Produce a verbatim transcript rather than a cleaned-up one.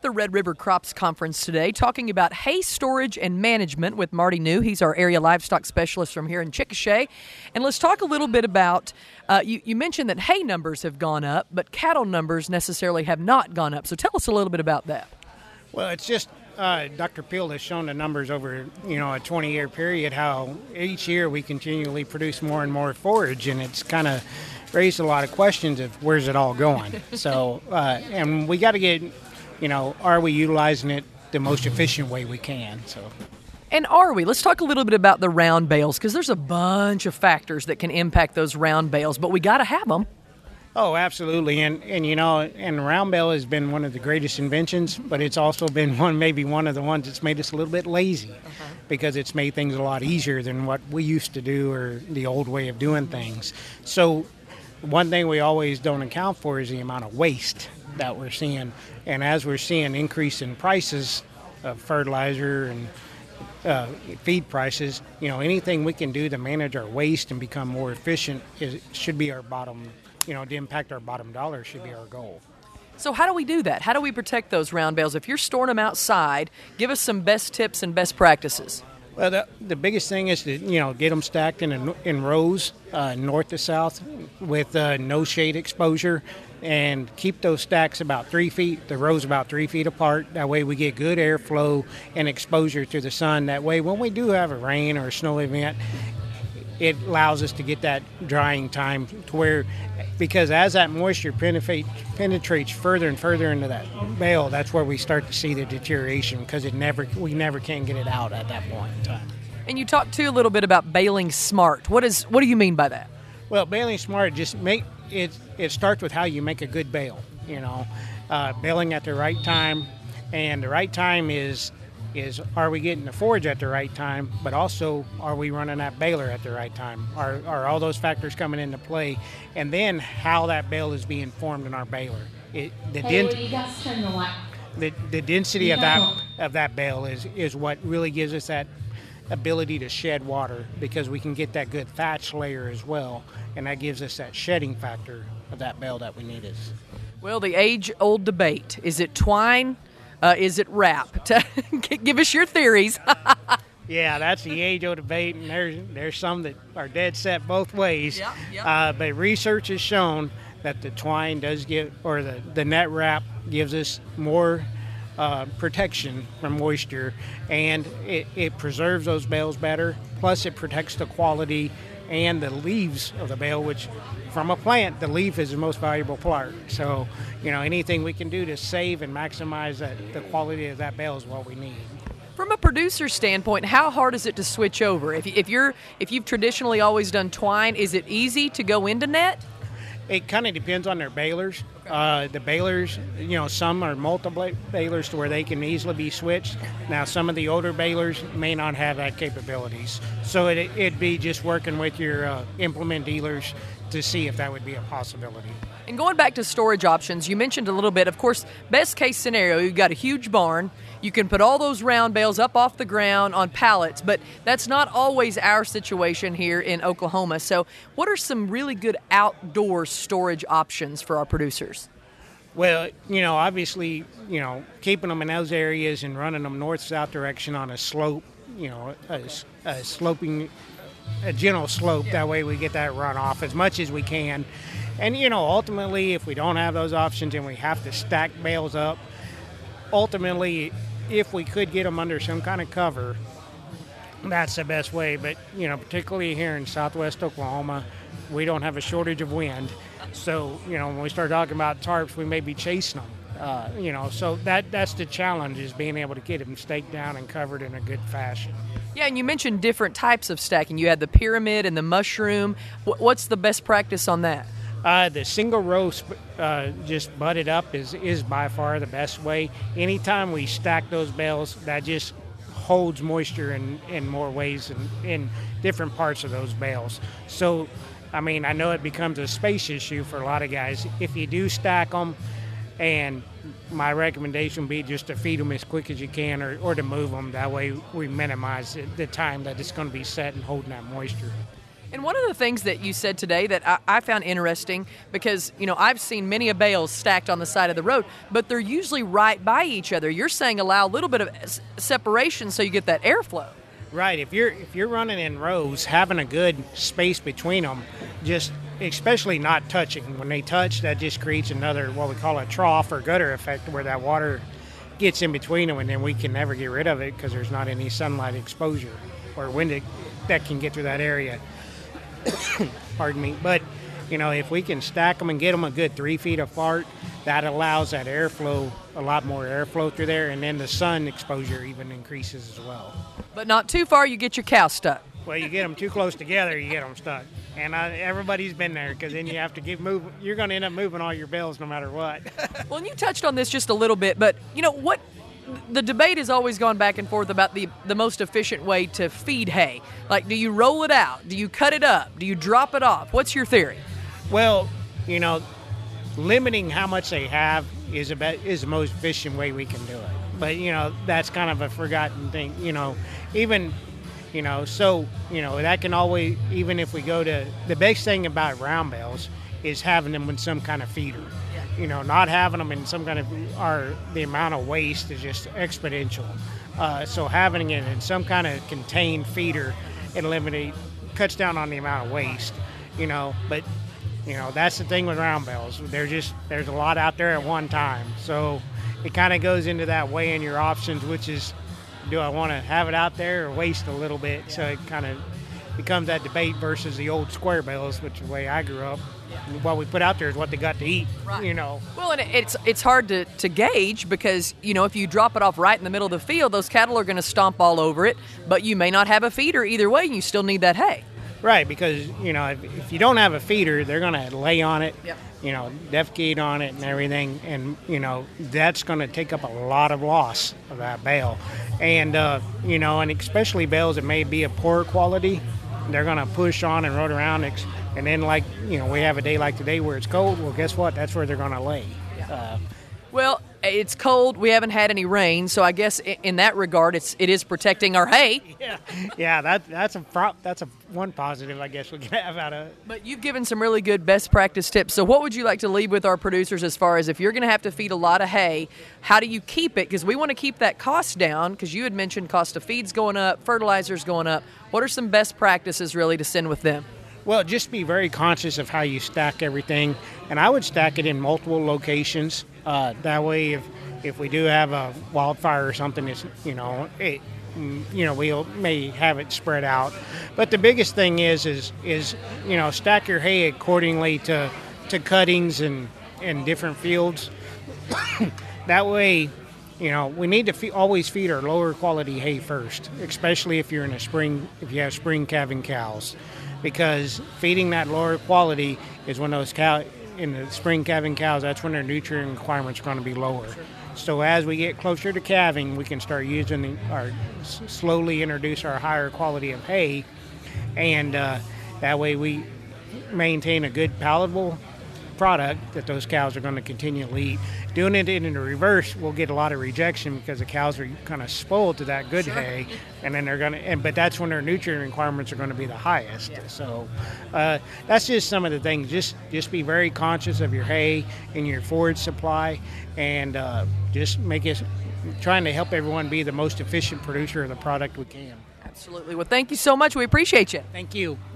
the Red River Crops Conference today, talking about hay storage and management with Marty New. He's our area livestock specialist from here in Chickasha. And let's talk a little bit about, uh, you, you mentioned that hay numbers have gone up, but cattle numbers necessarily have not gone up. So tell us a little bit about that. Well, it's just uh, Doctor Peel has shown the numbers over, you know, a twenty-year period, how each year we continually produce more and more forage, and it's kind of raised a lot of questions of where's it all going. So, uh, and we got to get, you know, are we utilizing it the most efficient way we can? So. And are we? Let's talk a little bit about the round bales, because there's a bunch of factors that can impact those round bales, but we got to have them. Oh, absolutely. And, and you know, and round bale has been one of the greatest inventions, but it's also been one, maybe one of the ones that's made us a little bit lazy, uh-huh. because it's made things a lot easier than what we used to do or the old way of doing things. So one thing we always don't account for is the amount of waste that we're seeing. And as we're seeing increase in prices of fertilizer and uh, feed prices, you know, anything we can do to manage our waste and become more efficient is, should be our bottom, you know, to impact our bottom dollar should be our goal. So how do we do that? How do we protect those round bales? If you're storing them outside, give us some best tips and best practices. Well, the, the biggest thing is to, you know, get them stacked in a, in rows, uh, north to south, with uh, no shade exposure, and keep those stacks about three feet, the rows about three feet apart. That way we get good airflow and exposure to the sun. That way when we do have a rain or a snow event, it allows us to get that drying time to where, because as that moisture penetrate, penetrates further and further into that bale, that's where we start to see the deterioration, because it never we never can get it out at that point in time. And you talked too a little bit about baling smart. What is what do you mean by that? Well, baling smart just make it. It starts with how you make a good bale. You know, uh, baling at the right time, and the right time is. is are we getting the forage at the right time, but also are we running that baler at the right time? Are, are all those factors coming into play? And then how that bale is being formed in our baler. It, the, hey, dent, you guys turn the light. the, the density of that of that bale is, is what really gives us that ability to shed water, because we can get that good thatch layer as well, and that gives us that shedding factor of that bale that we need. Is Well, the age-old debate, is it twine? Uh, is it wrap? Give us your theories. Yeah, that's the age-old debate, and there's there's some that are dead set both ways. Yep, yep. Uh, but research has shown that the twine does give, or the, the net wrap gives us more uh, protection from moisture, and it, it preserves those bales better. Plus, it protects the quality and the leaves of the bale, which from a plant, the leaf is the most valuable part. So, you know, anything we can do to save and maximize that, the quality of that bale is what we need. From a producer standpoint, how hard is it to switch over? If, if you're if you've traditionally always done twine, is it easy to go into net? It kind of depends on their balers. Uh, the balers, you know, some are multiple balers to where they can easily be switched. Now, some of the older balers may not have that capabilities. So it, it'd be just working with your uh, implement dealers to see if that would be a possibility. And going back to storage options, you mentioned a little bit, of course, best case scenario, you've got a huge barn. You can put all those round bales up off the ground on pallets, but that's not always our situation here in Oklahoma. So what are some really good outdoor storage options for our producers? Well, you know, obviously, you know, keeping them in those areas and running them north-south direction on a slope, you know, a, a sloping, a gentle slope. That way we get that runoff as much as we can. And, you know, ultimately, if we don't have those options and we have to stack bales up, ultimately, if we could get them under some kind of cover, that's the best way. But, you know, particularly here in southwest Oklahoma, we don't have a shortage of wind. So, you know, when we start talking about tarps, we may be chasing them. Uh, you know, so that that's the challenge, is being able to get them staked down and covered in a good fashion. Yeah, and you mentioned different types of stacking. You had the pyramid and the mushroom. What's the best practice on that? Uh, the single row uh, just butted up is, is by far the best way. Anytime we stack those bales, that just holds moisture in, in more ways in, in different parts of those bales. So, I mean, I know it becomes a space issue for a lot of guys. If you do stack them, and my recommendation would be just to feed them as quick as you can, or, or to move them. That way we minimize the, the time that it's going to be set and holding that moisture. And one of the things that you said today that I, I found interesting, because, you know, I've seen many a bales stacked on the side of the road, but they're usually right by each other. You're saying allow a little bit of s- separation so you get that airflow. Right. If you're if you're running in rows, having a good space between them, just especially not touching. When they touch, that just creates another, what we call a trough or gutter effect, where that water gets in between them, and then we can never get rid of it because there's not any sunlight exposure or wind that can get through that area. Pardon me. But, you know, if we can stack them and get them a good three feet apart, that allows that airflow, a lot more airflow through there, and then the sun exposure even increases as well. But not too far, you get your cow stuck. Well, you get them too close together, you get them stuck. And I, everybody's been there, because then you have to get move. You're going to end up moving all your bales no matter what. Well, and you touched on this just a little bit, but, you know, what the debate has always gone back and forth about the, the most efficient way to feed hay. Like, do you roll it out? Do you cut it up? Do you drop it off? What's your theory? Well, you know, limiting how much they have is about is the most efficient way we can do it. But, you know, that's kind of a forgotten thing. You know, even, you know, so, you know, that can always, even if we go to, the best thing about round bales is having them in some kind of feeder. You know, not having them in some kind of, or the amount of waste is just exponential. Uh, so having it in some kind of contained feeder, it eliminate, cuts down on the amount of waste, you know. But, you know, that's the thing with round bales. They're just, there's a lot out there at one time. So it kind of goes into that weighing your options, which is, do I want to have it out there or waste a little bit? So it kind of becomes that debate versus the old square bales, which is the way I grew up. What we put out there is what they got to eat, right. You know. Well, and it's it's hard to, to gauge because, you know, if you drop it off right in the middle of the field, those cattle are going to stomp all over it, but you may not have a feeder either way, and you still need that hay. Right, because, you know, if, if you don't have a feeder, they're going to lay on it, yep. you know, defecate on it and everything, and, you know, that's going to take up a lot of loss of that bale. And, uh, you know, and especially bales that may be of poor quality, they're going to push on and rode around. And then, like, you know, we have a day like today where it's cold. Well, guess what? That's where they're going to lay. Uh, well, it's cold. We haven't had any rain, so I guess in that regard, it's it is protecting our hay. Yeah, yeah. That that's a prop. That's a one positive I guess we can have out of it. But you've given some really good best practice tips. So, what would you like to leave with our producers as far as if you're going to have to feed a lot of hay, how do you keep it? Because we want to keep that cost down. Because you had mentioned cost of feeds going up, fertilizers going up. What are some best practices really to send with them? Well, just be very conscious of how you stack everything, and I would stack it in multiple locations. Uh, that way, if if we do have a wildfire or something, it's, you know, it, you know, we may have it spread out. But the biggest thing is is is you know, stack your hay accordingly to to cuttings and and different fields. That way, you know, we need to fe- always feed our lower quality hay first, especially if you're in a spring, if you have spring calving cows. Because feeding that lower quality is when those cow in the spring calving cows, that's when their nutrient requirements are going to be lower. So as we get closer to calving, we can start using our slowly introduce our higher quality of hay, and uh, that way we maintain a good palatable product that those cows are going to continually eat. Doing it in the reverse, we'll get a lot of rejection because the cows are kind of spoiled to that good sure. hay, and then they're going to. And but that's when their nutrient requirements are going to be the highest. Yeah. So uh, that's just some of the things. Just just be very conscious of your hay and your forage supply, and uh, just make it trying to help everyone be the most efficient producer of the product we can. Absolutely. Well, thank you so much. We appreciate you. Thank you.